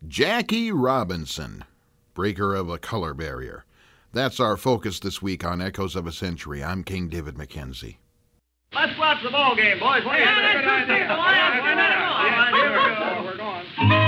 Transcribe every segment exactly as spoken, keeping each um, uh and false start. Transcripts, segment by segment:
Jackie Robinson, breaker of a color barrier. That's our focus this week on Echoes of a Century. I'm King David McKenzie. Let's watch the ball game, boys. What do you Yeah, think? that's good. Why not? Why not? Yeah, Here we go. go. We're going.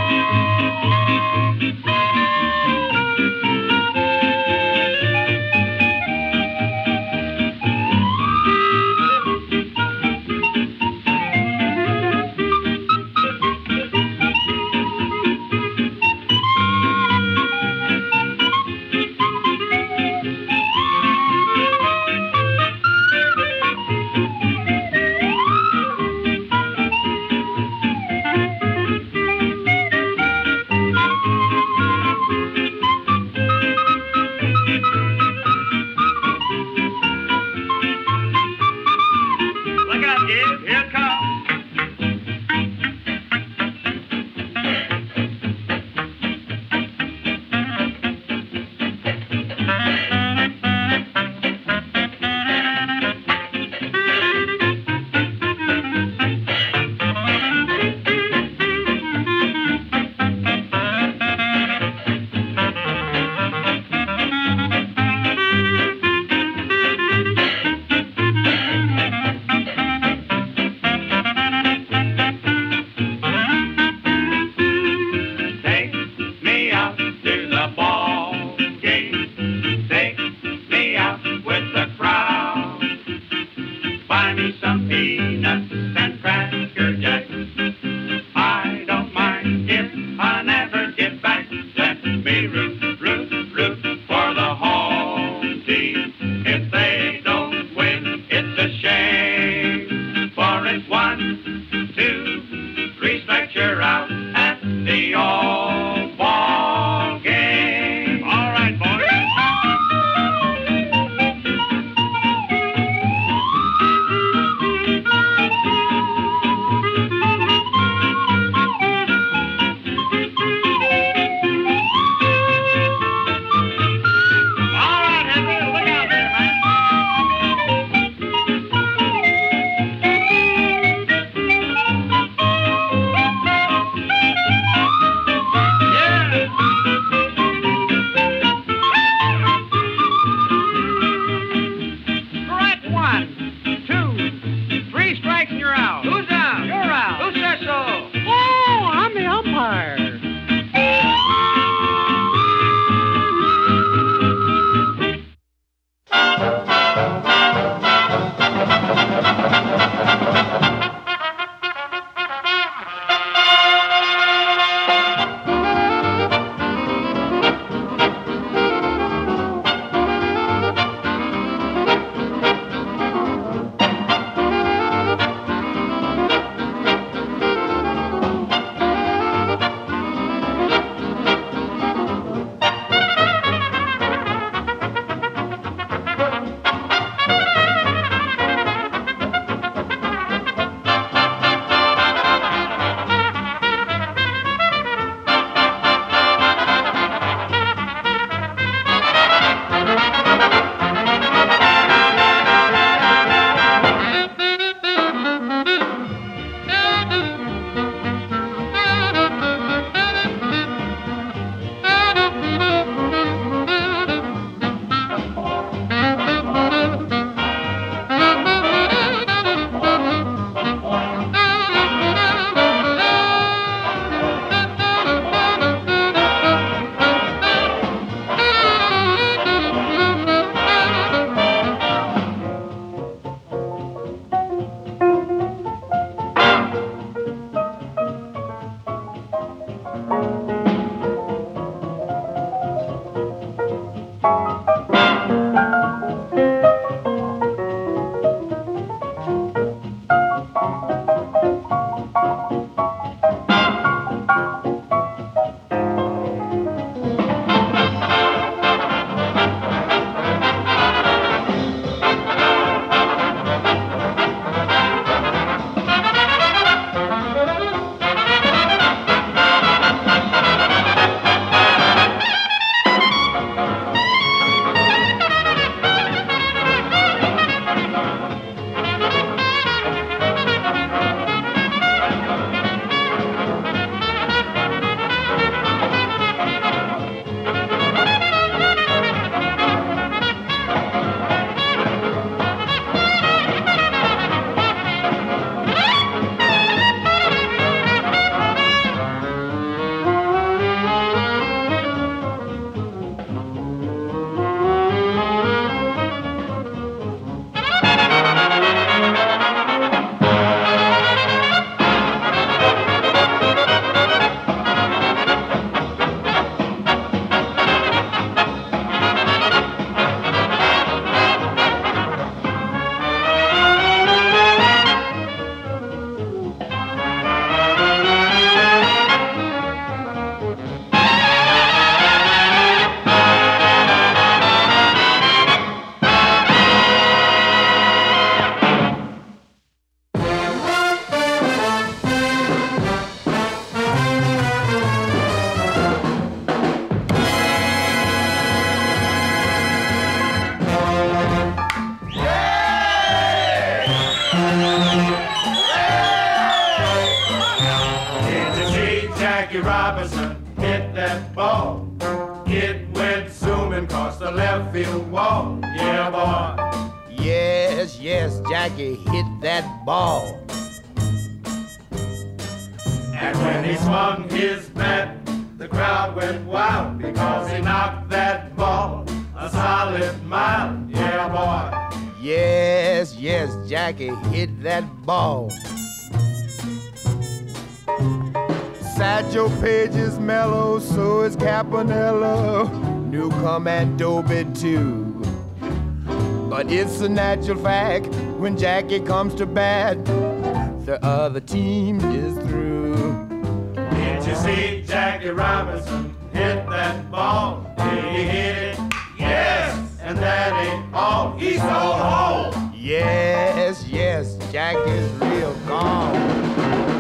Look out, kid. Here it comes. Take me out to the ball game. Take me out with the crowd. Buy me some peanuts and cracker jacks. I don't mind if I never get back. Let me root, root, root for the home team. If they don't win, it's a shame. For it's one, two, three strikes, you're out at the all ball game. All right, boys. All right, Henry, look out there, man. Strike one, two, three strikes and you're out. Who's out? You're out. Who says so? Oh, I'm the umpire. Robinson hit that ball. It went zooming across the left field wall. Yeah, boy. Yes, yes, Jackie hit that ball. And when he swung his bat, the crowd went wild because he knocked that ball a solid mile. Yeah, boy. Yes, yes, Jackie hit that ball. Satchel Paige is mellow, so is Campanella, Newcomb and Dobie too. But it's a natural fact, when Jackie comes to bat, the other team is through. Did you see Jackie Robinson hit that ball? Did he hit it? Yes! And that ain't all. He stole home! Yes, yes, Jackie's real gone.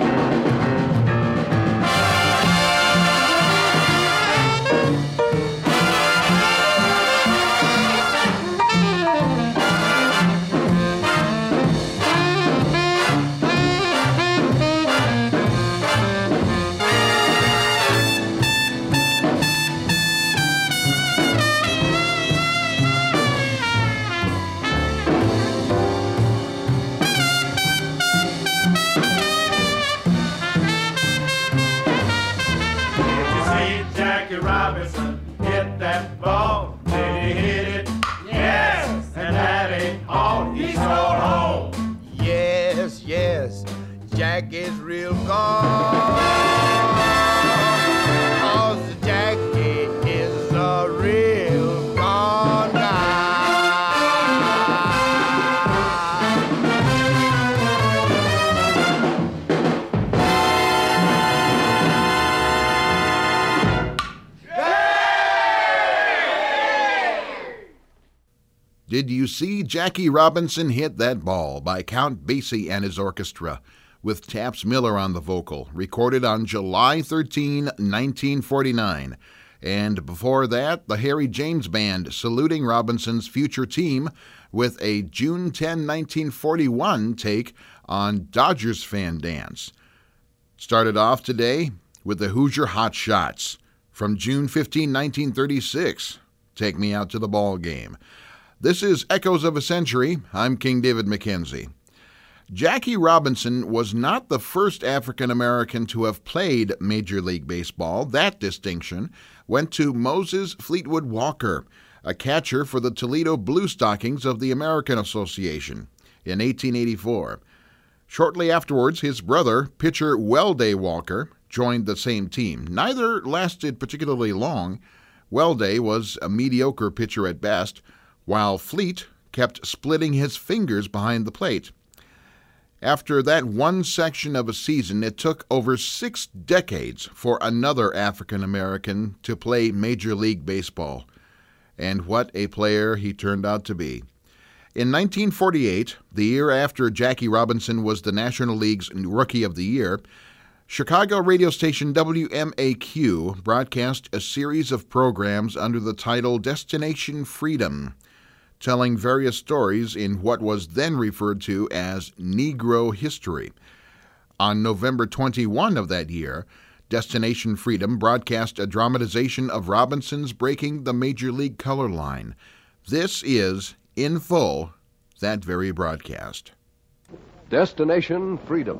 Robinson hit that ball. Did he hit it? Yes! And that ain't all. He stole home. Yes, yes, Jackie's real gone. 'Cause Jackie is a real gone guy. Did You See Jackie Robinson Hit That Ball by Count Basie and his orchestra, with Taps Miller on the vocal, recorded on July thirteenth, nineteen forty-nine. And before that, the Harry James Band saluting Robinson's future team with a June tenth, nineteen forty-one take on Dodgers Fan Dance. Started off today with the Hoosier Hot Shots from June fifteenth, nineteen thirty-six, Take Me Out to the Ball Game. This is Echoes of a Century. I'm King David McKenzie. Jackie Robinson was not the first African-American to have played Major League Baseball. That distinction went to Moses Fleetwood Walker, a catcher for the Toledo Blue Stockings of the American Association, in eighteen eighty-four. Shortly afterwards, his brother, pitcher Wellday Walker, joined the same team. Neither lasted particularly long. Wellday was a mediocre pitcher at best, while Fleet kept splitting his fingers behind the plate. After that one section of a season, it took over six decades for another African-American to play Major League Baseball. And what a player he turned out to be. In nineteen forty-eight, the year after Jackie Robinson was the National League's Rookie of the Year, Chicago radio station W M A Q broadcast a series of programs under the title Destination Freedom, telling various stories in what was then referred to as Negro history. On November twenty-first of that year, Destination Freedom broadcast a dramatization of Robinson's breaking the Major League color line. This is, in full, that very broadcast. Destination Freedom.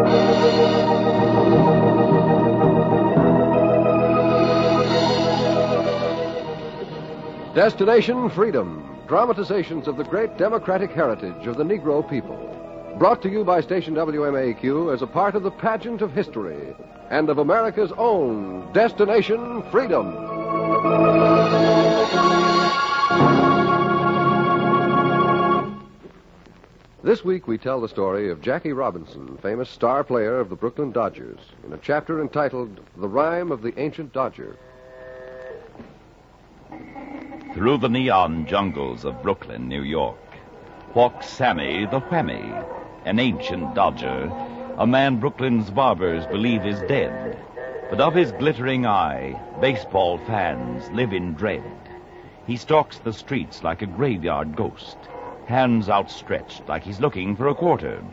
Destination Freedom. Dramatizations of the great democratic heritage of the Negro people. Brought to you by station W M A Q as a part of the pageant of history and of America's own Destination Freedom. This week we tell the story of Jackie Robinson, famous star player of the Brooklyn Dodgers, in a chapter entitled The Rime of the Ancient Dodger. Through the neon jungles of Brooklyn, New York, walks Sammy the Whammy, an ancient dodger, a man Brooklyn's barbers believe is dead. But of his glittering eye, baseball fans live in dread. He stalks the streets like a graveyard ghost, hands outstretched like he's looking for a quarter.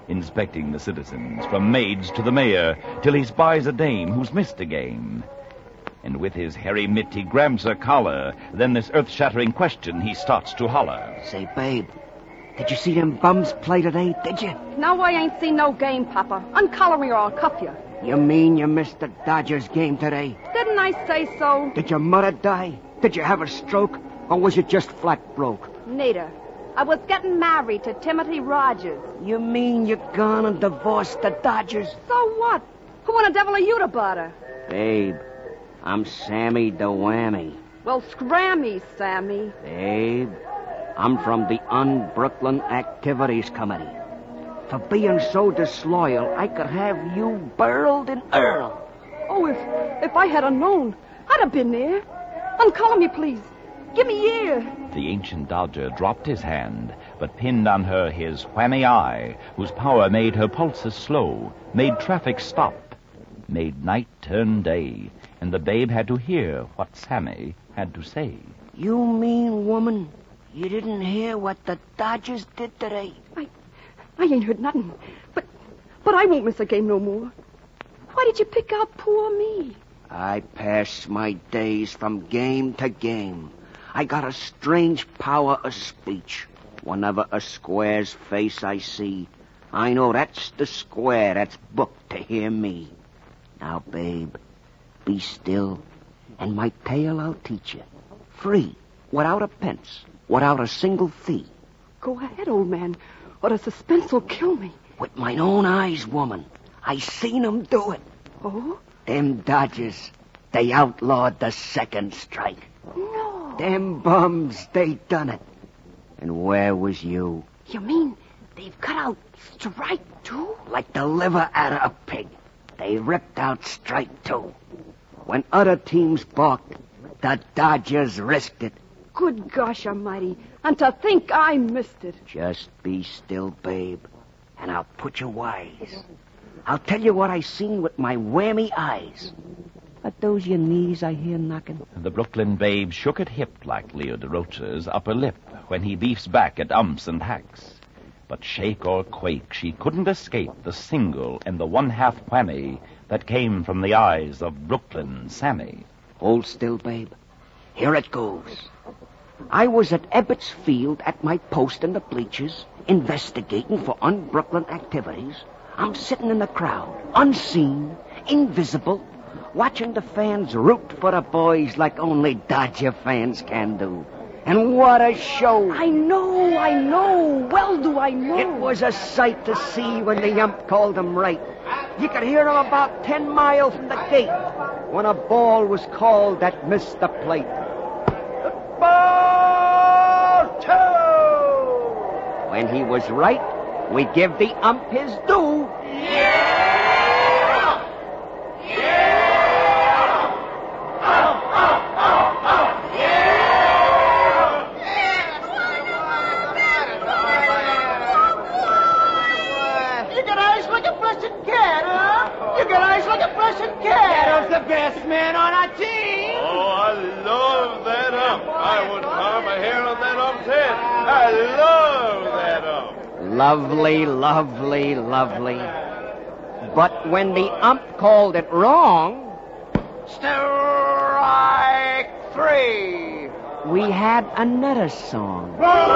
inspecting the citizens, from maids to the mayor, till he spies a dame who's missed a game. And with his hairy mitt he grabs her collar, then this earth-shattering question he starts to holler. Say, babe, did you see them bums play today, did you? No, I ain't seen no game, Papa. Uncollar me or I'll cuff you. You mean you missed the Dodgers game today? Didn't I say so? Did your mother die? Did you have a stroke? Or was you just flat broke? Neither. I was getting married to Timothy Rogers. You mean you gone and divorced the Dodgers? So what? Who in the devil are you to bother? Babe, I'm Sammy the Whammy. Well, scram me, Sammy. Babe, I'm from the Un-Brooklyn Activities Committee. For being so disloyal, I could have you burled in Earl. Oh, if if I had a known, I'd have been there. Uncollar me, please. Give me ear. The ancient Dodger dropped his hand, but pinned on her his whammy eye, whose power made her pulses slow, made traffic stop, made night turn day, and the babe had to hear what Sammy had to say. You mean, woman, you didn't hear what the Dodgers did today? I, I ain't heard nothing. But, but I won't miss a game no more. Why did you pick out poor me? I pass my days from game to game. I got a strange power of speech. Whenever a square's face I see, I know that's the square that's booked to hear me. Now, babe, be still, and my tale I'll teach you. Free, without a pence, without a single fee. Go ahead, old man, or the suspense will kill me. With mine own eyes, woman, I seen 'em do it. Oh? Them Dodgers, they outlawed the second strike. No. Them bums, they done it. And where was you? You mean they've cut out strike two? Like the liver out of a pig. They ripped out strike two. When other teams balked, the Dodgers risked it. Good gosh almighty. And to think I missed it. Just be still, babe, and I'll put you wise. I'll tell you what I seen with my whammy eyes. Are those your knees I hear knocking? The Brooklyn babe shook her hip like Leo DeRocha's upper lip when he beefs back at umps and hacks. But shake or quake, she couldn't escape the single and the one-half whammy that came from the eyes of Brooklyn Sammy. Hold still, babe. Here it goes. I was at Ebbets Field at my post in the bleachers, investigating for un-Brooklyn activities. I'm sitting in the crowd, unseen, invisible, watching the fans root for the boys like only Dodger fans can do. And what a show! I know, I know. Well do I know. It was a sight to see when the ump called him right. You could hear him about ten miles from the gate when a ball was called that missed the plate. Ball two! When he was right, we give the ump his due. The best man on our team. Oh, I love that ump. I wouldn't harm a hair on that ump's head. I love that ump. Lovely, lovely, lovely. But when the ump called it wrong, strike three, we had another song.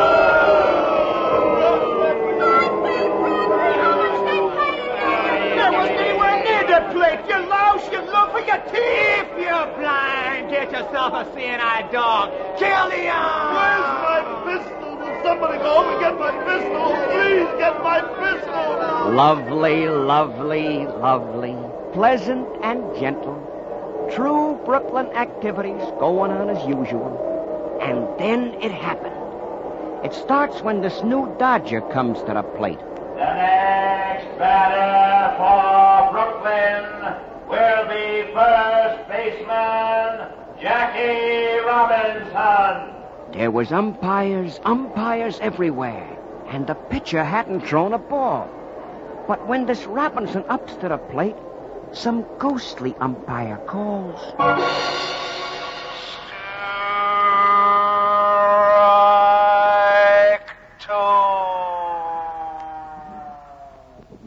Plate, you louse, you look for your teeth. You're blind. Get yourself a seeing eye dog. Kill the arm. Where's my pistol? Will somebody go home and get my pistol? Please get my pistol. Lovely, lovely, lovely. Pleasant and gentle. True Brooklyn activities going on as usual. And then it happened. It starts when this new Dodger comes to the plate. The next batter for Brooklyn will be first baseman Jackie Robinson. There was umpires, umpires everywhere, and the pitcher hadn't thrown a ball. But when this Robinson ups to the plate, some ghostly umpire calls.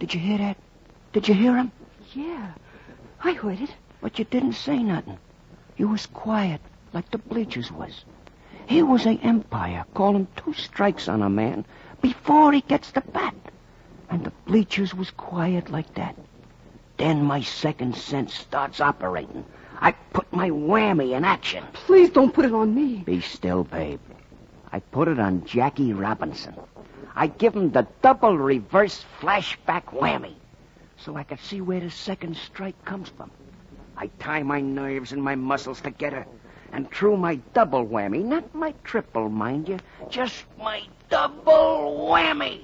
Did you hear that? Did you hear him? Yeah, I heard it. But you didn't say nothing. You was quiet, like the bleachers was. Here was a umpire calling two strikes on a man before he gets the bat. And the bleachers was quiet like that. Then my second sense starts operating. I put my whammy in action. Please don't put it on me. Be still, babe. I put it on Jackie Robinson. I give him the double reverse flashback whammy so I could see where the second strike comes from. I tie my nerves and my muscles together and threw my double whammy, not my triple, mind you, just my double whammy.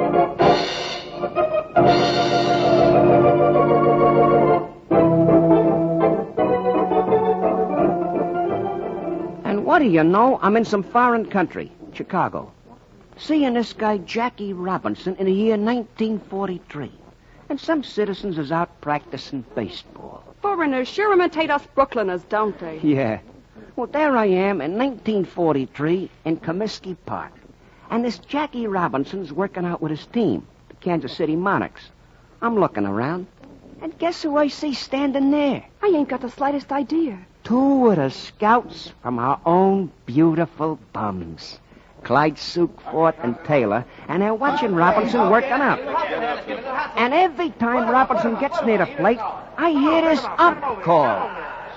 And what do you know? I'm in some foreign country, Chicago, seeing this guy Jackie Robinson in the year nineteen forty-three. And some citizens is out practicing baseball. Foreigners sure imitate us Brooklyners, don't they? Yeah. Well, there I am in nineteen forty-three in Comiskey Park. And this Jackie Robinson's working out with his team, the Kansas City Monarchs. I'm looking around, and guess who I see standing there? I ain't got the slightest idea. Two of the scouts from our own beautiful bums. Clyde Sukefort and Taylor, and they're watching Robinson working out. And every time Robinson gets near the plate, I hear this ump call.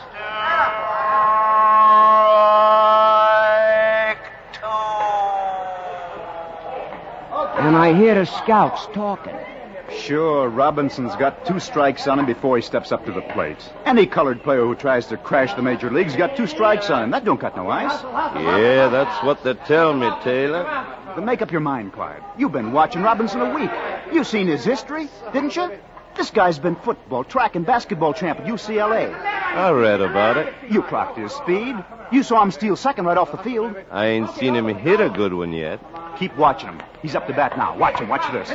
And I hear the scouts talking. Sure, Robinson's got two strikes on him before he steps up to the plate. Any colored player who tries to crash the major leagues got two strikes on him. That don't cut no ice. Yeah, that's what they tell me, Taylor. Then make up your mind, Clyde. You've been watching Robinson a week. You've seen his history, didn't you? This guy's been football, track, and basketball champ at U C L A. I read about it. You clocked his speed. You saw him steal second right off the field. I ain't seen him hit a good one yet. Keep watching him. He's up to bat now. Watch him. Watch this.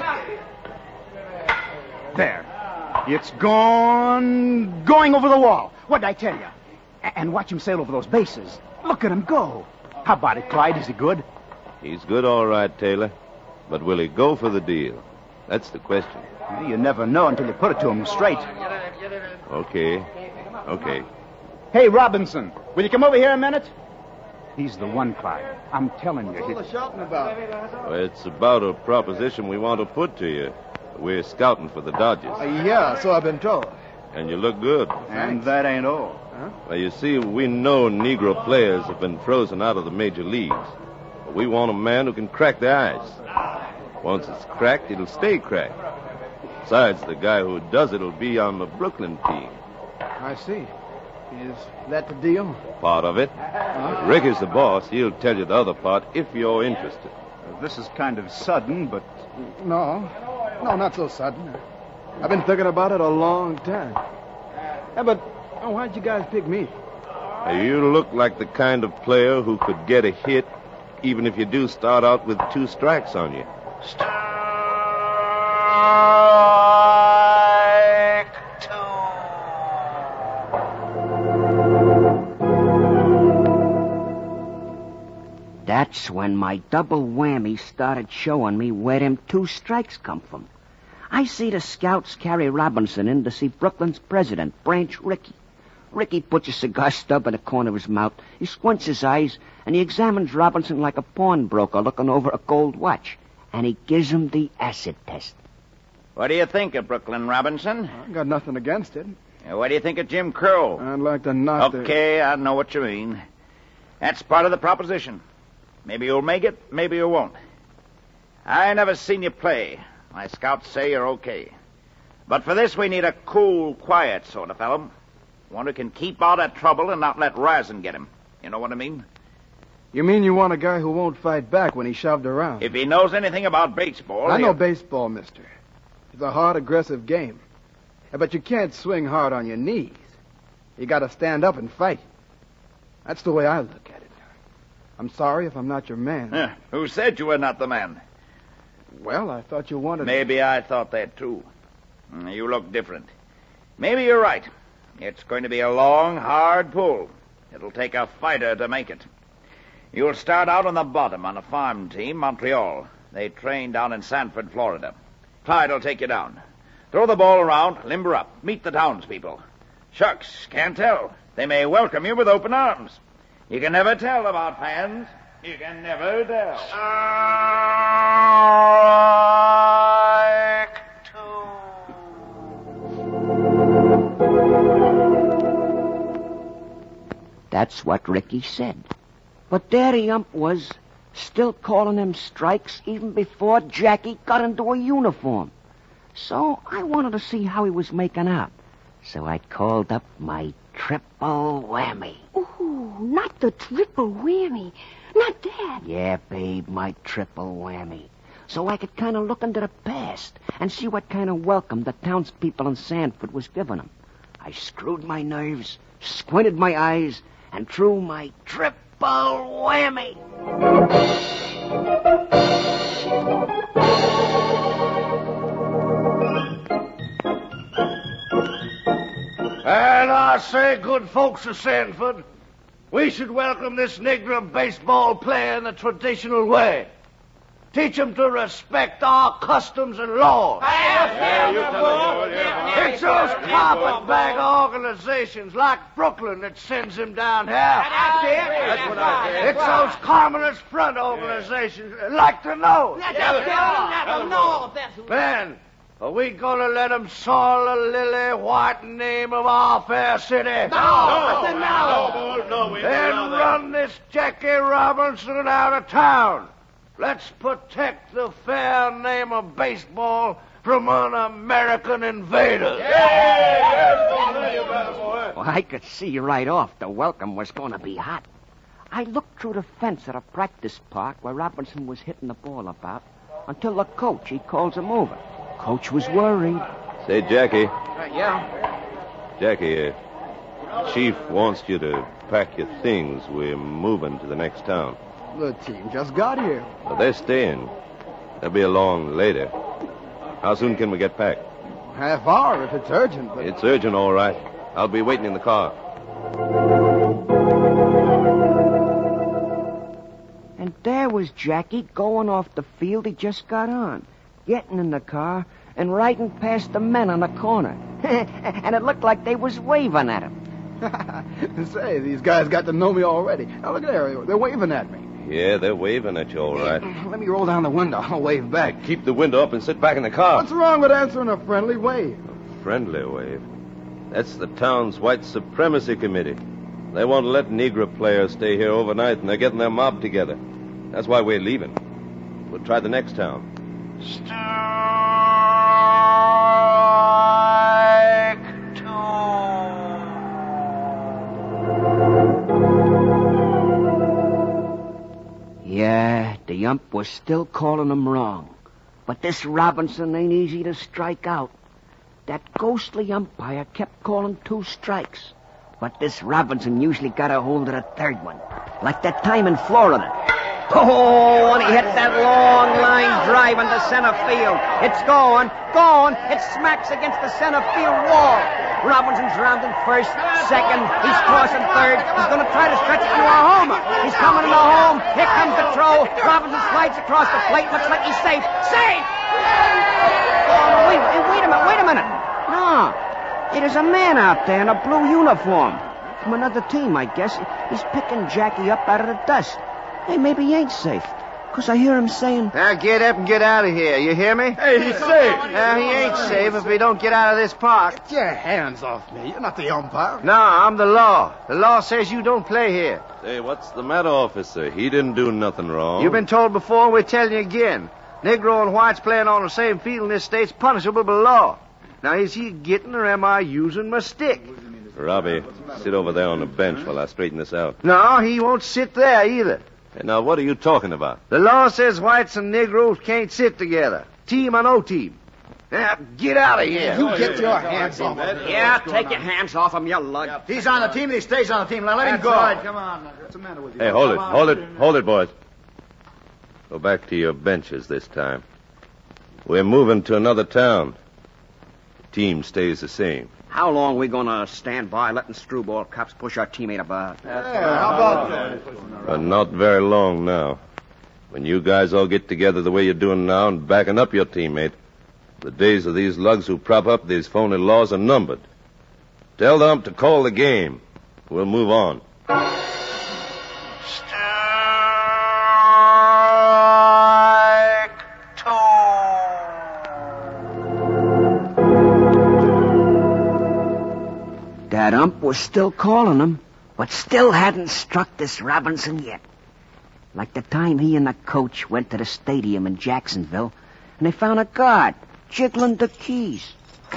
There. It's gone... going over the wall. What'd I tell you? A- and watch him sail over those bases. Look at him go. How about it, Clyde? Is he good? He's good all right, Taylor. But will he go for the deal? That's the question. Well, you never know until you put it to him straight. Okay. Okay. Hey, Robinson, will you come over here a minute? He's the one, Clyde. I'm telling you. What's all the shouting about? Well, it's about a proposition we want to put to you. We're scouting for the Dodgers. Uh, yeah, so I've been told. And you look good. And that ain't all. Huh? Well, you see, we know Negro players have been frozen out of the major leagues. But we want a man who can crack the ice. Once it's cracked, it'll stay cracked. Besides, the guy who does it will be on the Brooklyn team. I see. Is that the deal? Part of it. Huh? Rick is the boss. He'll tell you the other part if you're interested. Well, this is kind of sudden, but... No. No, not so sudden. I've been thinking about it a long time. Yeah, but oh, why'd you guys pick me? You look like the kind of player who could get a hit even if you do start out with two strikes on you. Strike two. That's when my double whammy started showing me where them two strikes come from. I see the scouts carry Robinson in to see Brooklyn's president, Branch Rickey. Rickey puts a cigar stub in the corner of his mouth. He squints his eyes, and he examines Robinson like a pawnbroker looking over a gold watch. And he gives him the acid test. What do you think of Brooklyn, Robinson? I got nothing against it. Uh, What do you think of Jim Crow? I'd like to knock the... Okay, I know what you mean. That's part of the proposition. Maybe you'll make it, maybe you won't. I never seen you play. My scouts say you're okay. But for this, we need a cool, quiet sort of fellow. One who can keep out of trouble and not let Razin get him. You know what I mean? You mean you want a guy who won't fight back when he's shoved around? If he knows anything about baseball... I know he'll- baseball, mister. It's a hard, aggressive game. Yeah, but you can't swing hard on your knees. You got to stand up and fight. That's the way I look at it. I'm sorry if I'm not your man. Huh, who said you were not the man? Well, I thought you wanted... Maybe I thought that, too. Mm, You look different. Maybe you're right. It's going to be a long, hard pull. It'll take a fighter to make it. You'll start out on the bottom on a farm team, Montreal. They train down in Sanford, Florida. Clyde will take you down. Throw the ball around, limber up, meet the townspeople. Shucks, can't tell. They may welcome you with open arms. You can never tell about fans. You can never tell. That's what Ricky said. But there the ump was, still calling them strikes even before Jackie got into a uniform. So I wanted to see how he was making out. So I called up my triple whammy. Ooh, not the triple whammy. Not that. Yeah, babe, my triple whammy. So I could kind of look into the past and see what kind of welcome the townspeople in Sanford was giving him. I screwed my nerves, squinted my eyes, and threw my triple whammy. And I say, good folks of Sanford, we should welcome this Negro baseball player in the traditional way. Teach him to respect our customs and laws. Yeah, you tell him, yeah. It's those carpetbagger organizations like Brooklyn that sends him down here. That's it. That's what I said. It's those communist front organizations that like to know. Man, are we going to let them soil the lily white name of our fair city? No. No. I said no. No, no, we Then don't run this Jackie Robinson out of town. Let's protect the fair name of baseball from un-American invaders. Well, I could see right off the welcome was going to be hot. I looked through the fence at a practice park where Robinson was hitting the ball about until the coach, he calls him over. Coach was worried. Say, Jackie. Uh, yeah? Jackie, uh, Chief wants you to pack your things. We're moving to the next town. The team just got here. Well, they're staying. They'll be along later. How soon can we get back? Half hour if it's urgent, but... It's urgent, all right. I'll be waiting in the car. And there was Jackie going off the field he just got on, getting in the car and riding past the men on the corner. And it looked like they was waving at him. Say, these guys got to know me already. Now, look there. They're waving at me. Yeah, they're waving at you, all right. Let me roll down the window. I'll wave back. Keep the window up and sit back in the car. What's wrong with answering a friendly wave? A friendly wave? That's the town's white supremacy committee. They won't let Negro players stay here overnight, and they're getting their mob together. That's why we're leaving. We'll try the next town. Strike two. Yeah, the ump was still calling him wrong. But this Robinson ain't easy to strike out. That ghostly umpire kept calling two strikes. But this Robinson usually got a hold of the third one. Like that time in Florida. Oh, and he hit that long line drive into center field. It's going, going. It smacks against the center field wall. Robinson's rounding first, second. He's crossing third. He's going to try to stretch it into a homer. He's coming into home. Here comes the throw. Robinson slides across the plate. Looks like he's safe. Safe! Oh, wait, wait a minute, wait a minute. No, there's a man out there in a blue uniform. From another team, I guess. He's picking Jackie up out of the dust. Hey, maybe he ain't safe. Because I hear him saying... Now get up and get out of here. You hear me? Hey, he's safe. Now, he ain't safe if we don't get out of this park. Get your hands off me. You're not the umpire. No, I'm the law. The law says you don't play here. Say, what's the matter, officer? He didn't do nothing wrong. You've been told before, we're telling you again. Negro and whites playing on the same field in this state's punishable by law. Now, is he getting or am I using my stick? Robbie, sit over there on the bench while I straighten this out. No, he won't sit there either. Hey, now, what are you talking about? The law says whites and Negroes can't sit together. Team or no team. Now, get out of here. You get your hands off him. Yeah, take your hands off him, you lug. He's on the team and he stays on the team. Now let him go. Right. Come on. What's the matter with you? Hey, hold it, hold it, hold it, boys. Go back to your benches this time. We're moving to another town. The team stays the same. How long are we going to stand by letting screwball cops push our teammate about? Yeah, how about that? But not very long now. When you guys all get together the way you're doing now and backing up your teammate, The days of these lugs who prop up these phony laws are numbered. Tell the ump to call the game. We'll move on. That ump was still calling him, but still hadn't struck this Robinson yet. Like the time he and the coach went to the stadium in Jacksonville, and they found a guard jiggling the keys.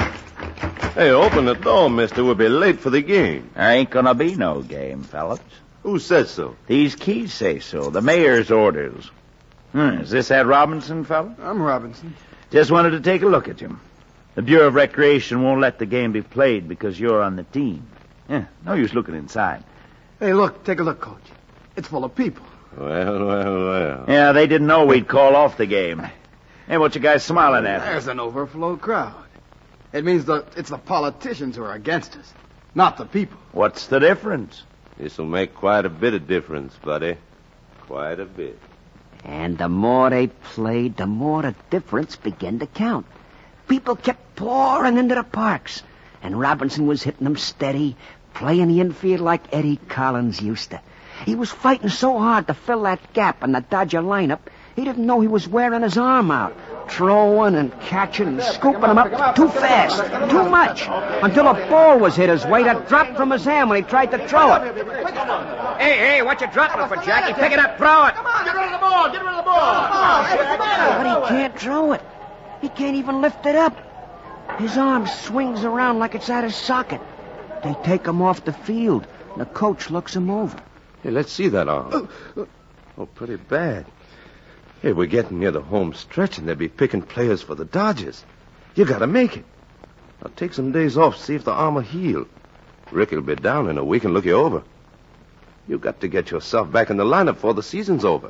Hey, open the door, mister. We'll be late for the game. There ain't gonna be no game, fellas. Who says so? These keys say so. The mayor's orders. Hmm, is this that Robinson, fella? I'm Robinson. Just wanted to take a look at you. The Bureau of Recreation won't let the game be played because you're on the team. Yeah, no use looking inside. Hey, look, take a look, Coach. It's full of people. Well, well, well. Yeah, they didn't know we'd call off the game. Hey, what you guys smiling at? There's an overflow crowd. It means the it's the politicians who are against us, not the people. What's the difference? This'll make quite a bit of difference, buddy. Quite a bit. And the more they played, the more the difference began to count. People kept pouring into the parks, and Robinson was hitting them steady, playing the infield like Eddie Collins used to. He was fighting so hard to fill that gap in the Dodger lineup, he didn't know he was wearing his arm out, throwing and catching and scooping him up too fast, too much, until a ball was hit his way that dropped from his hand when he tried to throw it. Hey, hey, what you dropping it for, Jackie? Pick it up, throw it. Come on, get rid of the ball, get rid of the ball. Come on, what's the matter? But he can't throw it. He can't even lift it up. His arm swings around like it's out of socket. They take him off the field. The coach looks him over. Hey, let's see that arm. Oh, pretty bad. Hey, we're getting near the home stretch, and they'll be picking players for the Dodgers. You gotta make it. Now, take some days off, see if the arm will heal. Ricky'll be down in a week and look you over. You got to get yourself back in the lineup before the season's over.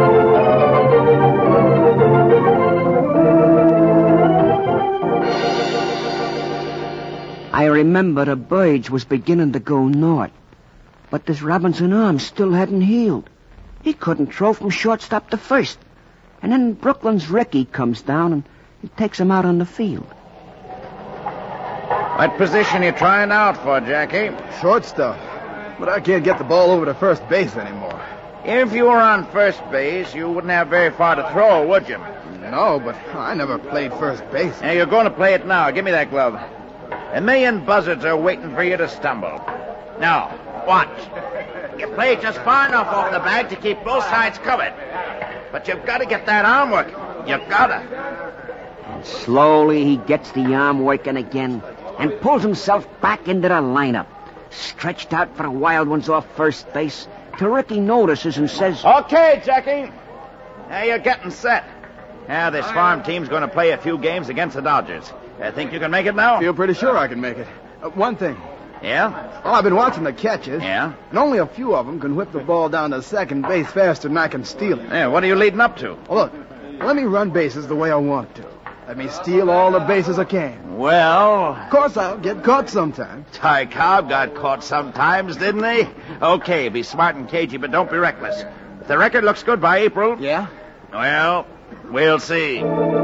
I remember the Birds was beginning to go north, but this Robinson arm still hadn't healed. He couldn't throw from shortstop to first. And then Brooklyn's Ricky comes down and he takes him out on the field. What position you trying out for, Jackie? Shortstop. But I can't get the ball over to first base anymore. If you were on first base, you wouldn't have very far to throw, would you? No, but I never played first base. Yeah, you're going to play it now. Give me that glove. A million buzzards are waiting for you to stumble. Now, watch. You play just far enough off the bag to keep both sides covered. But you've got to get that arm working. You've got to. And slowly he gets the arm working again and pulls himself back into the lineup. Stretched out for the wild ones off first base. Till Ricky notices and says, Okay, Jackie. Now you're getting set. Now this farm team's going to play a few games against the Dodgers. I think you can make it now? Feel pretty sure I can make it. Uh, one thing. Yeah? Well, I've been watching the catches. Yeah? And only a few of them can whip the ball down to second base faster than I can steal it. Yeah, what are you leading up to? Well, look, let me run bases the way I want to. Let me steal all the bases I can. Well... Of course, I'll get caught sometime. Ty Cobb got caught sometimes, didn't he? Okay, be smart and cagey, but don't be reckless. If the record looks good by April... Yeah? Well, we'll see.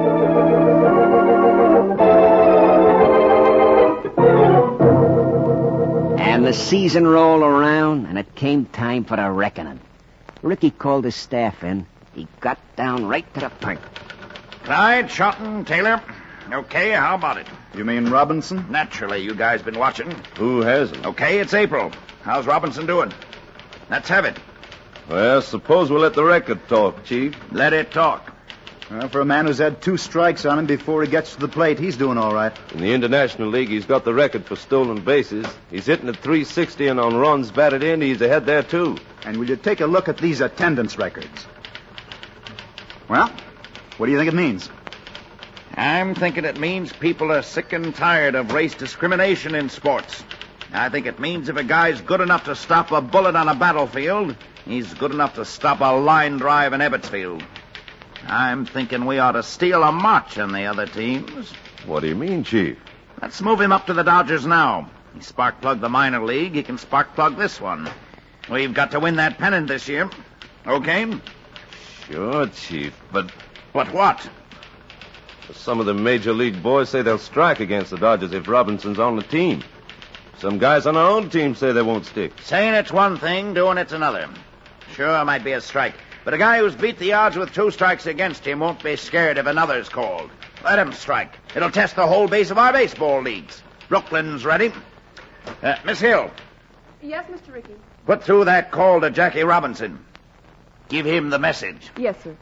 And the season rolled around, and it came time for the reckoning. Ricky called his staff in. He got down right to the point. Clyde, Shotton, Taylor. Okay, how about it? You mean Robinson? Naturally, you guys been watching. Who hasn't? Okay, it's April. How's Robinson doing? Let's have it. Well, suppose we'll let the record talk, Chief. Let it talk. Well, for a man who's had two strikes on him before he gets to the plate, he's doing all right. In the International League, he's got the record for stolen bases. He's hitting at three sixty, and on runs batted in, he's ahead there, too. And will you take a look at these attendance records? Well, what do you think it means? I'm thinking it means people are sick and tired of race discrimination in sports. I think it means if a guy's good enough to stop a bullet on a battlefield, he's good enough to stop a line drive in Ebbetsfield. I'm thinking we ought to steal a march on the other teams. What do you mean, Chief? Let's move him up to the Dodgers now. He spark-plugged the minor league. He can spark-plug this one. We've got to win that pennant this year. Okay? Sure, Chief, but... But what? Some of the major league boys say they'll strike against the Dodgers if Robinson's on the team. Some guys on our own team say they won't stick. Saying it's one thing, doing it's another. Sure, might be a strike. But a guy who's beat the odds with two strikes against him won't be scared if another's called. Let him strike. It'll test the whole base of our baseball leagues. Brooklyn's ready. Uh, Miss Hill. Yes, Mister Ricky. Put through that call to Jackie Robinson. Give him the message. Yes, sir.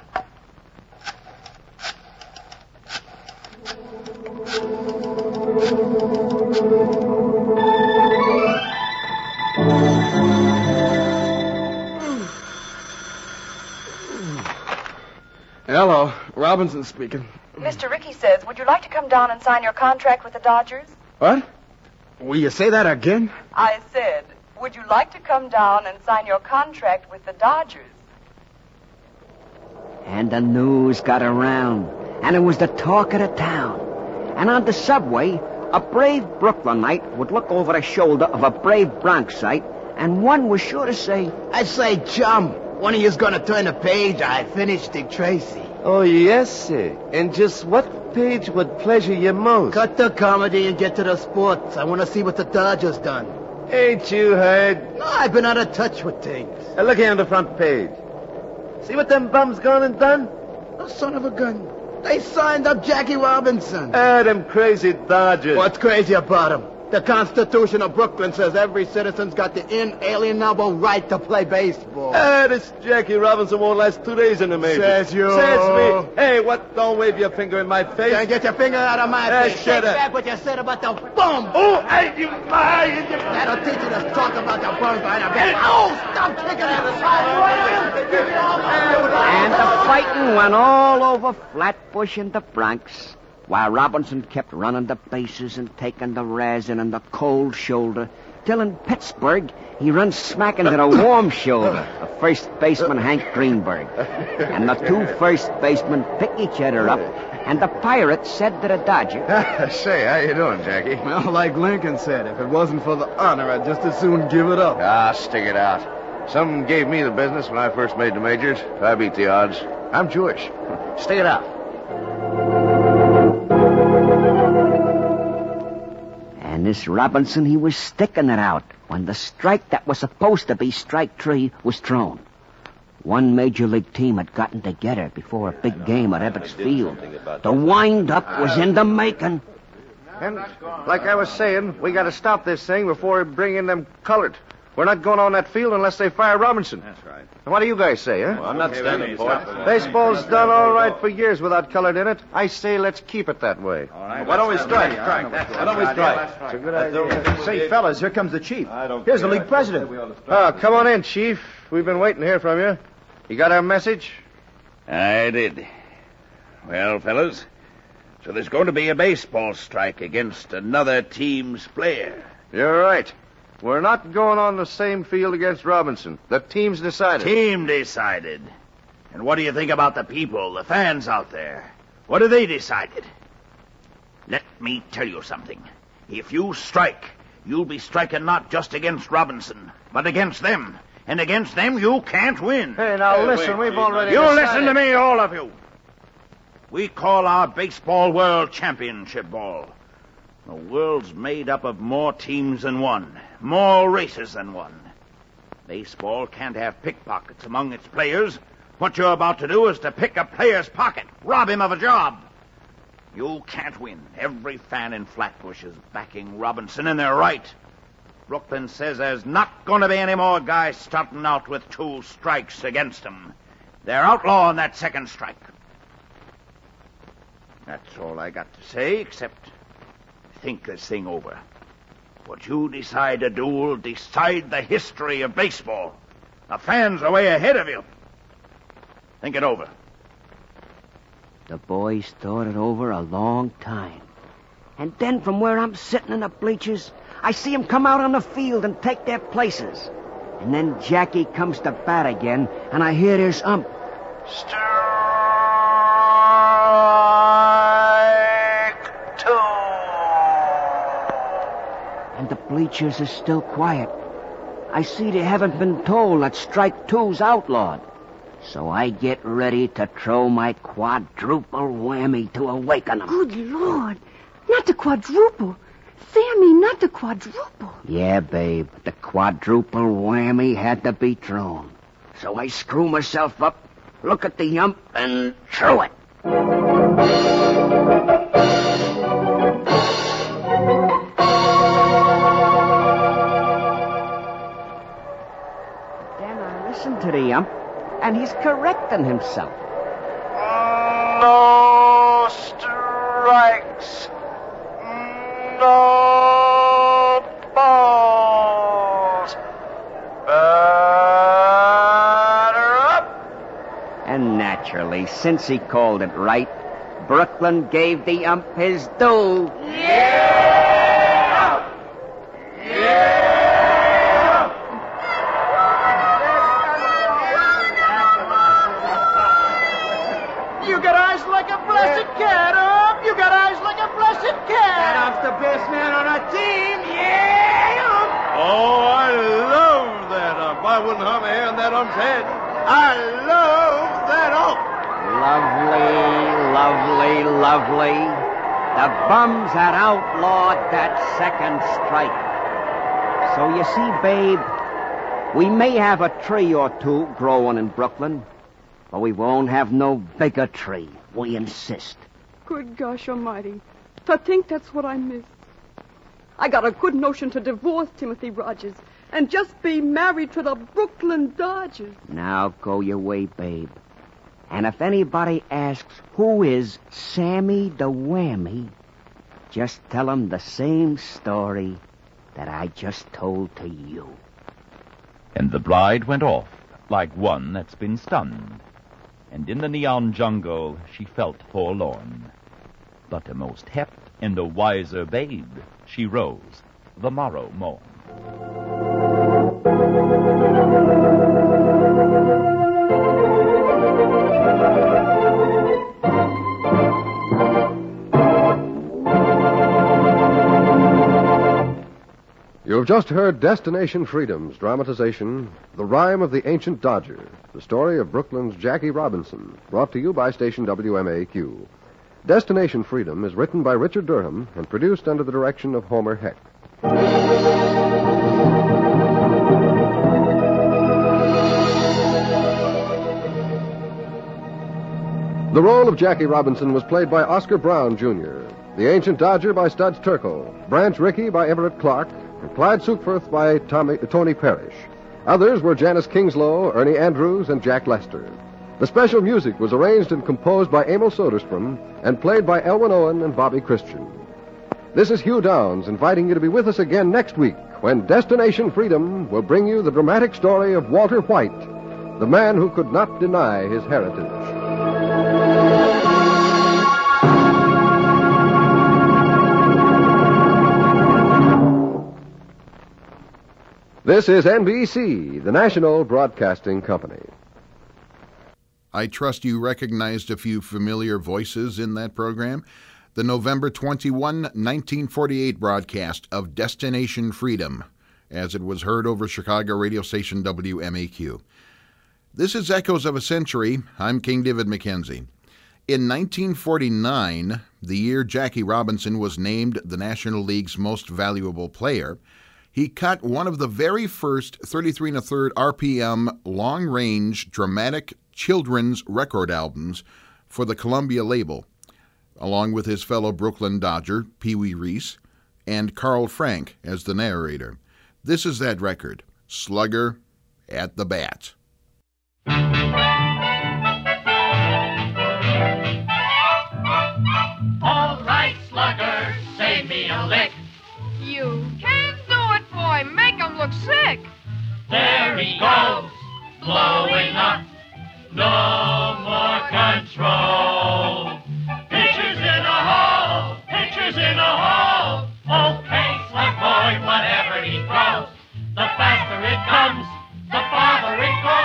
Hello, Robinson speaking. Mister Ricky says, would you like to come down and sign your contract with the Dodgers? What? Will you say that again? I said, would you like to come down and sign your contract with the Dodgers? And the news got around, and it was the talk of the town. And on the subway, a brave Brooklynite would look over the shoulder of a brave Bronxite, and one was sure to say, I say, chum, one of you's gonna turn the page. I finished Dick Tracy. Oh, yes, sir. And just what page would pleasure you most? Cut the comedy and get to the sports. I want to see what the Dodgers done. Ain't you heard? No, I've been out of touch with things. Uh, look here on the front page. See what them bums gone and done? Oh, son of a gun. They signed up Jackie Robinson. Ah, them crazy Dodgers. What's crazy about them? The Constitution of Brooklyn says every citizen's got the inalienable right to play baseball. Ah, this Jackie Robinson won't last two days in the majors. Says you. Says me. Hey, what? Don't wave your finger in my face. Then get your finger out of my Ah, face. shut Take up. back what you said about the bum. Oh, I you my. That'll teach you to talk about the bum behind a back. Oh, stop kicking at the side. and the fighting went all over Flatbush and the Bronx, while Robinson kept running the bases and taking the resin and the cold shoulder, till in Pittsburgh he runs smack into the warm shoulder of first baseman Hank Greenberg. And the two first basemen pick each other up, and the Pirate said to the Dodger, Say, how you doing, Jackie? Well, like Lincoln said, if it wasn't for the honor, I'd just as soon give it up. Ah, stick it out. Some gave me the business when I first made the majors. I beat the odds. I'm Jewish. Stick it out. And this Robinson, he was sticking it out when the strike that was supposed to be strike three was thrown. One major league team had gotten together before a big game at Ebbets Field. The wind-up was in the making. And like I was saying, we got to stop this thing before we bring in them colored. We're not going on that field unless they fire Robinson. That's right. What do you guys say, huh? Well, I'm not standing for it. Baseball's done all right for years without colored in it. I say let's keep it that way. All right, why don't we strike? Why don't we strike? It's a good idea. Say, fellas, here comes the chief. Here's the league president. Oh, come on in, Chief. We've been waiting to hear from you. You got our message? I did. Well, fellas, so there's going to be a baseball strike against another team's player. You're right. We're not going on the same field against Robinson. The team's decided. Team decided. And what do you think about the people, the fans out there? What have they decided? Let me tell you something. If you strike, you'll be striking not just against Robinson, but against them. And against them, you can't win. Hey, now hey, listen, wait, we've already You decided. listen to me, all of you. We call our baseball World Championship Ball. The world's made up of more teams than one, more races than one. Baseball can't have pickpockets among its players. What you're about to do is to pick a player's pocket, rob him of a job. You can't win. Every fan in Flatbush is backing Robinson, and they're right. Brooklyn says there's not going to be any more guys starting out with two strikes against them. They're outlawing that second strike. That's all I got to say, except think this thing over. What you decide to do will decide the history of baseball. The fans are way ahead of you. Think it over. The boys thought it over a long time. And then from where I'm sitting in the bleachers, I see 'em come out on the field and take their places. And then Jackie comes to bat again, and I hear his ump. Strike two. And the bleachers are still quiet. I see they haven't been told that strike two's outlawed. So I get ready to throw my quadruple whammy to awaken him. Good Lord. Not the quadruple. Sammy, not the quadruple. Yeah, babe. The quadruple whammy had to be thrown. So I screw myself up, look at the ump, and throw it. Then I listen to the ump, and he's correcting himself. No strikes. No balls. Batter up. And naturally, since he called it right, Brooklyn gave the ump his due. Yeah! Yeah! You got eyes like a blessed cat, up. You got eyes like a blessed cat. That ump's the best man on our team. Yeah, ump. Oh, I love that ump. I wouldn't harm a hair on that ump's head. I love that ump. Lovely, lovely, lovely. The bums had outlawed that second strike. So you see, babe, we may have a tree or two growing in Brooklyn, but we won't have no bigger tree. We insist. Good gosh almighty. To think that's what I missed. I got a good notion to divorce Timothy Rogers and just be married to the Brooklyn Dodgers. Now go your way, babe. And if anybody asks who is Sammy the Whammy, just tell them the same story that I just told to you. And the bride went off like one that's been stunned. And in the neon jungle she felt forlorn. But a most heft and a wiser babe, she rose the morrow morn. You've just heard Destination Freedom's dramatization, The Rime of the Ancient Dodger, the story of Brooklyn's Jackie Robinson, brought to you by station W M A Q. Destination Freedom is written by Richard Durham and produced under the direction of Homer Heck. The role of Jackie Robinson was played by Oscar Brown, Junior, the Ancient Dodger by Studs Terkel, Branch Rickey by Everett Clark, and Clyde Sukeforth by Tommy, Tony Parrish. Others were Janice Kingslow, Ernie Andrews, and Jack Lester. The special music was arranged and composed by Emil Soderstrom and played by Elwin Owen and Bobby Christian. This is Hugh Downs inviting you to be with us again next week when Destination Freedom will bring you the dramatic story of Walter White, the man who could not deny his heritage. This is N B C, the national broadcasting company. I trust you recognized a few familiar voices in that program. The November twenty-first, nineteen forty-eight broadcast of Destination Freedom, as it was heard over Chicago radio station W M A Q. This is Echoes of a Century. I'm King David McKenzie. In nineteen forty-nine, the year Jackie Robinson was named the National League's most valuable player, he cut one of the very first thirty-three and a third R P M long-range dramatic children's record albums for the Columbia label, along with his fellow Brooklyn Dodger, Pee Wee Reese, and Carl Frank as the narrator. This is that record, Slugger at the Bat. All right, Slugger, save me a lick. You can do it, boy. Make him look sick. There he goes, blowing up. No more control. Pitchers in a hole, pitchers in a hole. Okay, Slug boy, whatever he throws, the faster it comes, the farther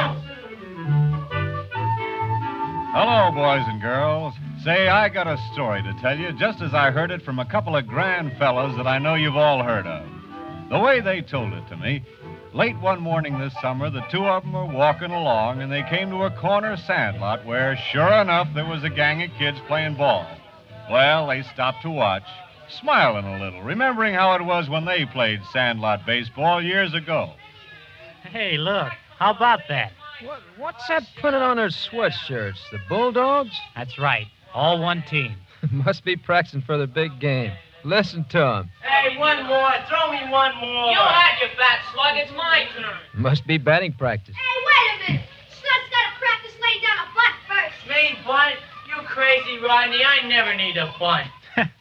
it goes. Hello, boys and girls. Say, I got a story to tell you, just as I heard it from a couple of grand fellas that I know you've all heard of. The way they told it to me, Late one morning this summer, the two of them were walking along, and they came to a corner sandlot where, sure enough, there was a gang of kids playing ball. Well, they stopped to watch, smiling a little, remembering how it was when they played sandlot baseball years ago. Hey, look, how about that? What, what's that printed on their sweatshirts? The Bulldogs? That's right, all one team. Must be practicing for the big game. Listen to them. Hey, one more. Throw me one more. You had your fat slug. It's my turn. Must be batting practice. Hey, wait a minute. Slug's got to practice laying down a bunt first. Me bunt? You crazy, Rodney. I never need a bunt.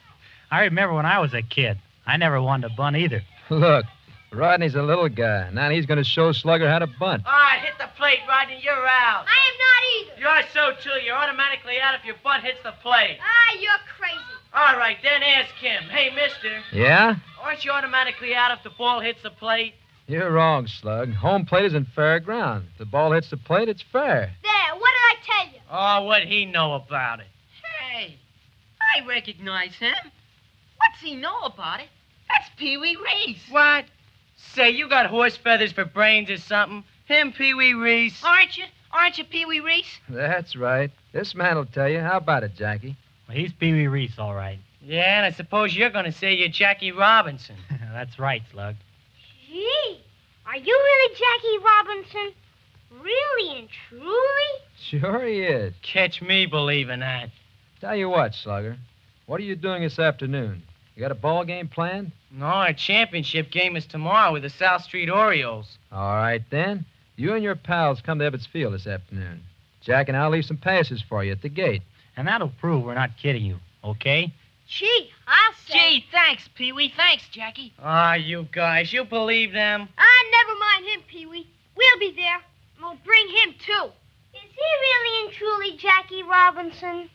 I remember when I was a kid. I never wanted to bunt either. Look, Rodney's a little guy. Now he's going to show Slugger how to bunt. All right, hit the plate, Rodney. You're out. I am not either. You're so, too. You're automatically out if your butt hits the plate. Ah, you're crazy. All right, then ask him. Hey, mister. Yeah? Aren't you automatically out if the ball hits the plate? You're wrong, Slug. Home plate isn't fair ground. If the ball hits the plate, it's fair. There, what did I tell you? Oh, what'd he know about it? Hey, I recognize him. What's he know about it? That's Pee Wee Reese. What? Say, you got horse feathers for brains or something? Him, Pee Wee Reese. Aren't you? Aren't you Pee Wee Reese? That's right. This man will tell you. How about it, Jackie? Well, he's Pee Wee Reese, all right. Yeah, and I suppose you're going to say you're Jackie Robinson. That's right, Slug. Gee, are you really Jackie Robinson? Really and truly? Sure he is. Catch me believing that. Tell you what, Slugger. What are you doing this afternoon? You got a ball game planned? No, our championship game is tomorrow with the South Street Orioles. All right, then. You and your pals come to Ebbets Field this afternoon. Jack and I'll leave some passes for you at the gate. And that'll prove we're not kidding you, okay? Gee, I'll say. Gee, thanks, Pee Wee. Thanks, Jackie. Ah, you guys, you believe them? Ah, never mind him, Pee Wee. We'll be there. And we'll bring him, too. Is he really and truly Jackie Robinson?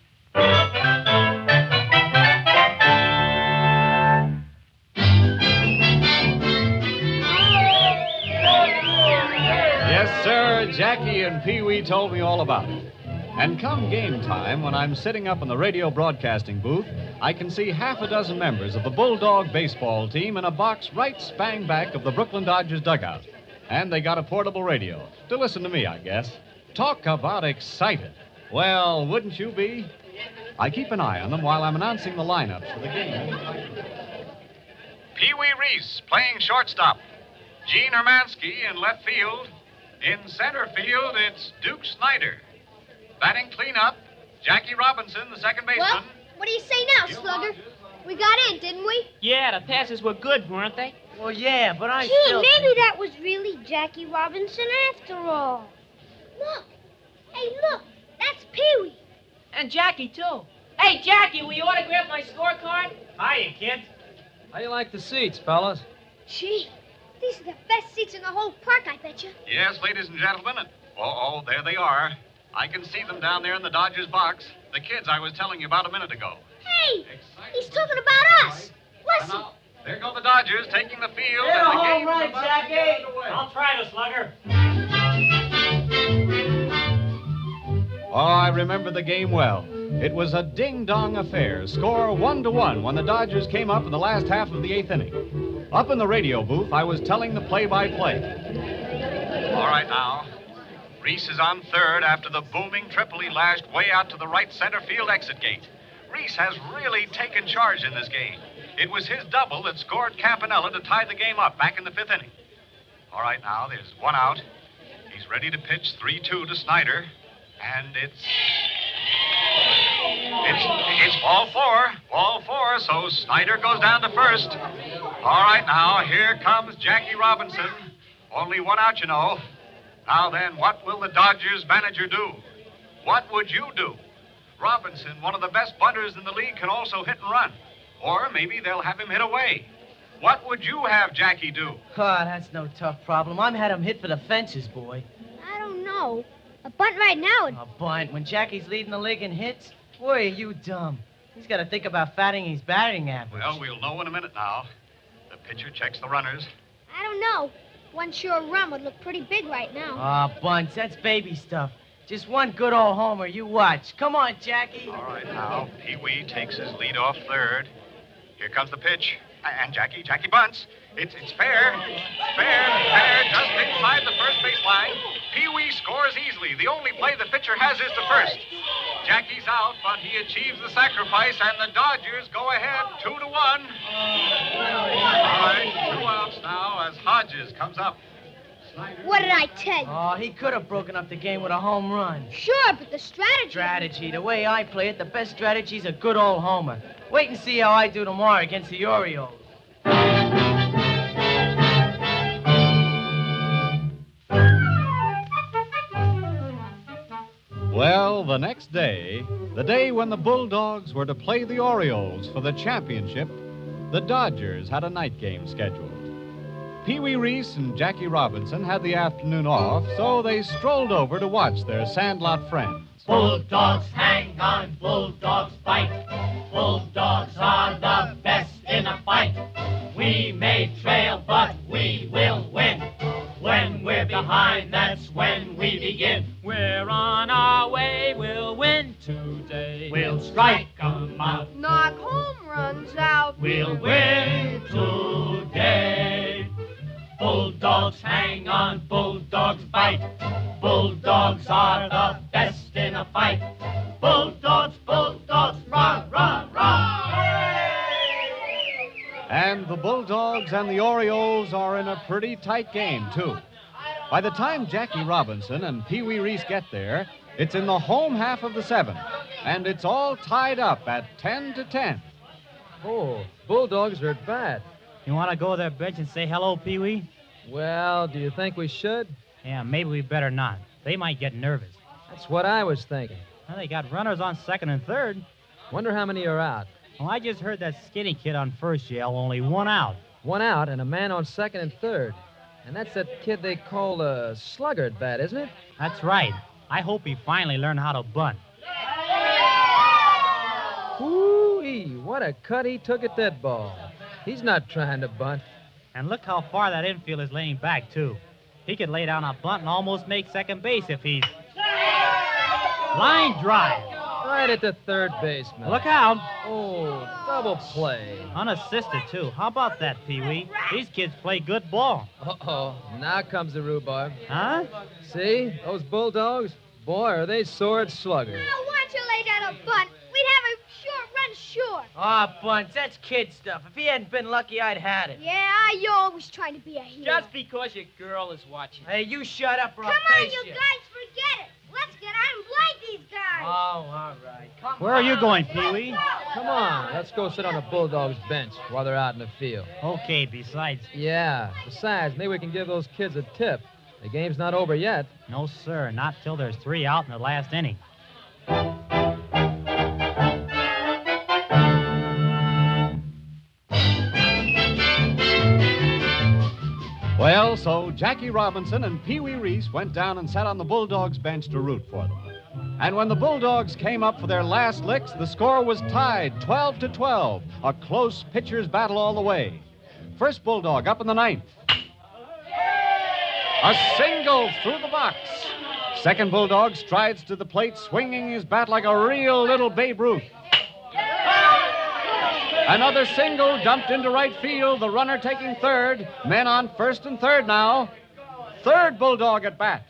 Yes, sir, Jackie and Pee Wee told me all about it. And come game time, when I'm sitting up in the radio broadcasting booth, I can see half a dozen members of the Bulldog baseball team in a box right spang back of the Brooklyn Dodgers dugout. And they got a portable radio to listen to me, I guess. Talk about excited. Well, wouldn't you be? I keep an eye on them while I'm announcing the lineups for the game. Pee Wee Reese playing shortstop. Gene Hermansky in left field. In center field, it's Duke Snyder. Batting cleanup, Jackie Robinson, the second baseman. Well, what do you say now, Slugger? We got in, didn't we? Yeah, the passes were good, weren't they? Well, yeah, but I Gee, still maybe think... that was really Jackie Robinson after all. Look. Hey, look. That's Pee-wee. And Jackie, too. Hey, Jackie, will you autograph my scorecard? Hiya, kid. How you like the seats, fellas? Gee, these are the best seats in the whole park, I bet you. Yes, ladies and gentlemen. And, oh, oh, there they are. I can see them down there in the Dodgers box. The kids I was telling you about a minute ago. Hey, he's talking about us. Listen. Now, there go the Dodgers taking the field. Hit a and the home game's run, about Jackie. to get underway. I'll try to, Slugger. Oh, I remember the game well. It was a ding-dong affair, score one to one when the Dodgers came up in the last half of the eighth inning. Up in the radio booth, I was telling the play-by-play. All right, now. Reese is on third after the booming triple he lashed way out to the right center field exit gate. Reese has really taken charge in this game. It was his double that scored Campanella to tie the game up back in the fifth inning. All right, now, there's one out. He's ready to pitch three two to Snyder. And it's... It's, it's ball four. Ball four, so Snyder goes down to first. All right, now, here comes Jackie Robinson. Only one out, you know. Now then, what will the Dodgers manager do? What would you do? Robinson, one of the best bunters in the league, can also hit and run. Or maybe they'll have him hit away. What would you have Jackie do? Oh, that's no tough problem. I'm had him hit for the fences, boy. I don't know. A bunt right now. A bunt? When Jackie's leading the league in hits? Boy, are you dumb. He's got to think about fatting his batting average. Well, we'll know in a minute now. The pitcher checks the runners. I don't know. One sure run would look pretty big right now. Ah, oh, bunts, that's baby stuff. Just one good old homer, you watch. Come on, Jackie. All right, now, Pee-wee takes his lead off third. Here comes the pitch. And Jackie, Jackie bunts. It's, it's fair. Fair, fair, just inside the first base line. Pee-wee scores easily. The only play the pitcher has is to first. Jackie's out, but he achieves the sacrifice, and the Dodgers go ahead two to one. All right, two outs now as Hodges comes up. What did I tell you? Oh, he could have broken up the game with a home run. Sure, but the strategy... Strategy. The way I play it, the best strategy's a good old homer. Wait and see how I do tomorrow against the Orioles. Well, the next day, the day when the Bulldogs were to play the Orioles for the championship, the Dodgers had a night game scheduled. Pee-wee Reese and Jackie Robinson had the afternoon off, so they strolled over to watch their Sandlot friends. Bulldogs hang on, Bulldogs bite. Bulldogs are the best in a fight. We may trail, but we will win. When we're behind, that's when we begin. We're on our way, we'll win today. We'll strike 'em out. Knock home runs out. We'll win today. Bulldogs hang on, Bulldogs bite. Bulldogs are the best in a fight. Bulldogs, Bulldogs, rah, rah, rah. And the Bulldogs and the Orioles are in a pretty tight game, too. By the time Jackie Robinson and Pee-wee Reese get there, it's in the home half of the seventh, and it's all tied up at ten to ten. Oh, Bulldogs are at bat. You want to go to their bench and say hello, Pee-wee? Well, do you think we should? Yeah, maybe we better not. They might get nervous. That's what I was thinking. Well, they got runners on second and third. Wonder how many are out. Well, I just heard that skinny kid on first yell only one out. One out and a man on second and third. And that's that kid they call a sluggard bat, isn't it? That's right. I hope he finally learned how to bunt. Ooh-wee, what a cut he took at that ball. He's not trying to bunt. And look how far that infield is laying back, too. He could lay down a bunt and almost make second base if he's... Line drive. Right at the third baseman. Look out. Oh, double play. Unassisted, too. How about that, Pee-wee? These kids play good ball. Uh-oh. Now comes the rhubarb. Huh? See? Those Bulldogs? Boy, are they sore at sluggers. Now, why don't you lay down a bunt? We'd have a short run short. Ah, oh, bunts, that's kid stuff. If he hadn't been lucky, I'd had it. Yeah, you're always trying to be a hero. Just because your girl is watching. Hey, you shut up or Come I'll on, face you you. guys, forget it. Let's get out and play these guys. Oh, all right. Come Where on. are you going, Pee-wee? Come on, let's go sit on the Bulldogs' bench while they're out in the field. Okay, besides... Yeah, besides, maybe we can give those kids a tip. The game's not over yet. No, sir, not till there's three out in the last inning. Well, so Jackie Robinson and Pee-wee Reese went down and sat on the Bulldogs' bench to root for them. And when the Bulldogs came up for their last licks, the score was tied, twelve to twelve, a close pitcher's battle all the way. First Bulldog up in the ninth. A single through the box. Second Bulldog strides to the plate, swinging his bat like a real little Babe Ruth. Another single dumped into right field, the runner taking third. Men on first and third now. Third Bulldog at bat.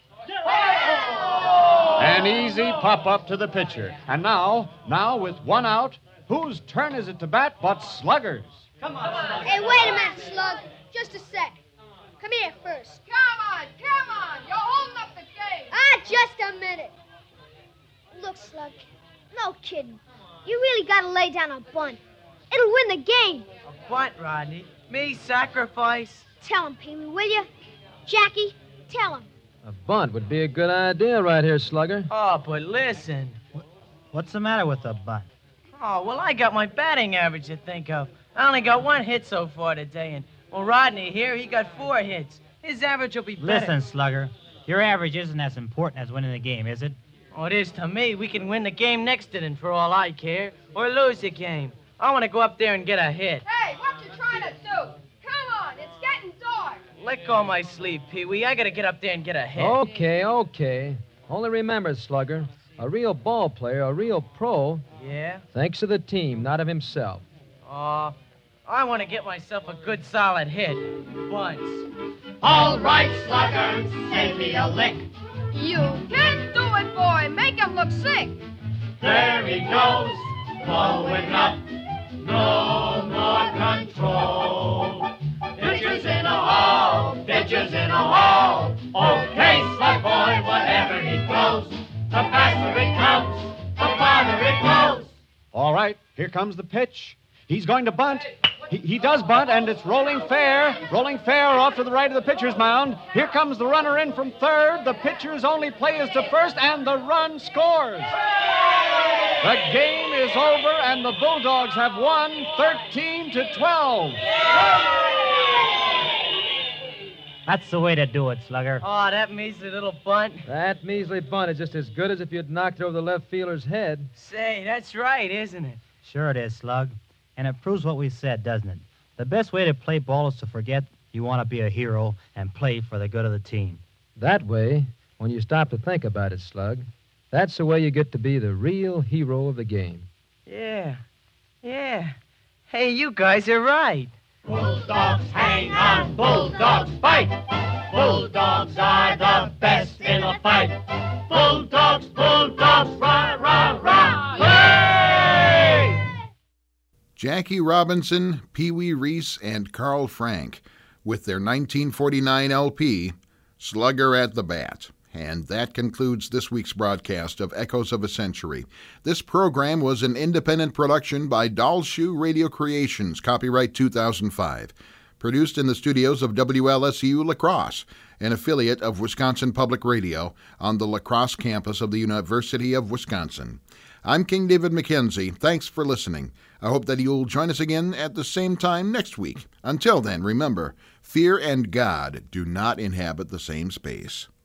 An easy pop-up to the pitcher. And now, now with one out, whose turn is it to bat but Slugger's? Come on. Hey, wait a minute, Slug. Just a sec. Come here first. Come on, come on. You're holding up the game. Ah, just a minute. Look, Slug, no kidding. You really got to lay down a bunt. It'll win the game. A bunt, Rodney? Me sacrifice? Tell him, Pee-wee, will you? Jackie, tell him. A bunt would be a good idea right here, Slugger. Oh, but listen. What's the matter with the bunt? Oh, well, I got my batting average to think of. I only got one hit so far today, and, well, Rodney here, he got four hits. His average will be better. Listen, Slugger, your average isn't as important as winning the game, is it? Oh, it is to me. We can win the game next inning for all I care, or lose the game. I want to go up there and get a hit. Hey, what you trying to do? Come on, it's getting dark. Let go of my sleeve, Pee-wee. I got to get up there and get a hit. Okay, okay. Only remember, Slugger, a real ball player, a real pro, Yeah? thinks of the team, not of himself. Oh, I want to get myself a good solid hit. Once. All right, Slugger, save me a lick. You can do it, boy. Make him look sick. There he goes, blowing up. No more control. Pitcher's in a hole, pitcher's in a hole. Okay, Slug boy, whatever he throws, the faster it comes, the farther it goes. All right, here comes the pitch. He's going to bunt. He, he does bunt, and it's rolling fair. Rolling fair off to the right of the pitcher's mound. Here comes the runner in from third. The pitcher's only play is to first, and the run scores. The game is over, and the Bulldogs have won thirteen to twelve. That's the way to do it, Slugger. Oh, that measly little bunt. That measly bunt is just as good as if you'd knocked it over the left fielder's head. Say, that's right, isn't it? Sure it is, Slug. And it proves what we said, doesn't it? The best way to play ball is to forget you want to be a hero and play for the good of the team. That way, when you stop to think about it, Slug, that's the way you get to be the real hero of the game. Yeah, yeah. Hey, you guys are right. Bulldogs hang on, Bulldogs fight. Bulldogs are the best in a fight. Bulldogs, Bulldogs, rah, rah, rah. Hey! Jackie Robinson, Pee Wee Reese, and Carl Frank with their nineteen forty-nine L P, Slugger at the Bat. And that concludes this week's broadcast of Echoes of a Century. This program was an independent production by Doll Shoe Radio Creations, copyright two thousand five. Produced in the studios of W L S U La Crosse, an affiliate of Wisconsin Public Radio on the La Crosse campus of the University of Wisconsin. I'm King David McKenzie. Thanks for listening. I hope that you'll join us again at the same time next week. Until then, remember, fear and God do not inhabit the same space.